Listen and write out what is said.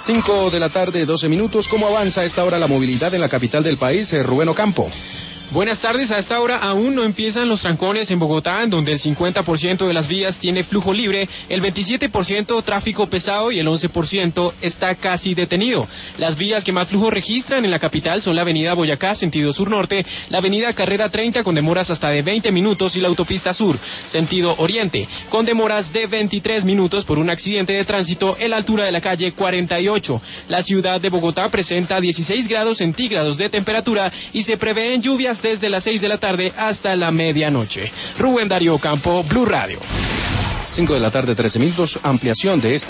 5 de la tarde, 12 minutos. ¿Cómo avanza a esta hora la movilidad en la capital del país? Rubén Ocampo. Buenas tardes, a esta hora aún no empiezan los trancones en Bogotá, en donde el 50% de las vías tiene flujo libre, el 27% tráfico pesado y el 11% está casi detenido. Las vías que más flujo registran en la capital son la avenida Boyacá, sentido sur-norte, la avenida Carrera 30 con demoras hasta de 20 minutos y la autopista sur, sentido oriente, con demoras de 23 minutos por un accidente de tránsito en la altura de la calle 48. La ciudad de Bogotá presenta 16 grados centígrados de temperatura y se prevén lluvias desde las 6 de la tarde hasta la medianoche. Rubén Darío Campo, Blue Radio. 5 de la tarde, 13 minutos, ampliación de esta